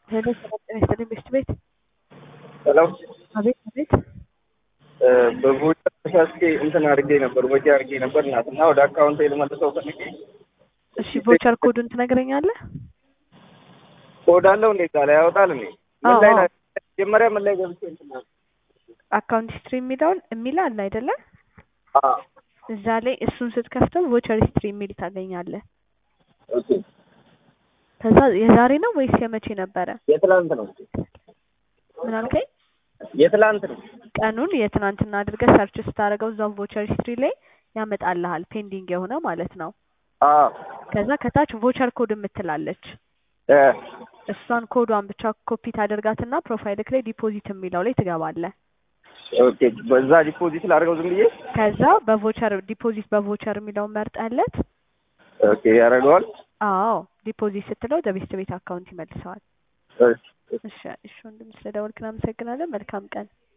ሄሎ ሰላም ጤና ይስጥልኝ ቤስት ቤት። ሄሎ አቤት አቤት። በቮቸር ተሳስቼ እንትን አድርጌ ነበር ወጪ አድርጌ ነበር እና ወደ አካውንቴ ልመልሰው ፈልጌ። እሺ ቮቸር ኮዱን ትነግረኛለህ? ኮድ አለው እንዴ? ቃል ያወጣል እንዴ? ምን ላይ ነው መጀመሪያ ምን ላይ ገብቼ እንትን አካውንት ሂስትሪ የሚል አለ አይደለ? አዎ እዛ ላይ እሱን ስትከፍተው ቮቸር ሂስትሪ የሚል ታገኛለህ። ኦኬ። ከዛ የዛሬ ነው ወይስ የመቼ ነበረ? የትላንት ነው። ምን አልከኝ? የትላንት ነው። ቀኑን የትናንትና አድርገህ ሰርች ስታደርገው እዛው ቮቸር ሂስትሪ ላይ ያመጣልሃል፣ ፔንዲንግ የሆነ ማለት ነው። አዎ ከዛ ከታች ቮቸር ኮድ የምትላለች እሷን ኮዷን ብቻ ኮፒ ታደርጋትና ፕሮፋይልክ ላይ ዲፖዚት የሚለው ላይ ትገባለህ። ኦኬ። በዛ ዲፖዚት ላድርገው ዝም ብዬ። ከዛ በቮቸር ዲፖዚት በቮቸር የሚለውን መርጠለት። ኦኬ ያደርገዋል። አዎ ዲፖዚት ስትለው ወደ ቤስት ቤት አካውንት ይመልሰዋል። እሺ እሺ ወንድም ስለደወልክ እናመሰግናለን። መልካም ቀን።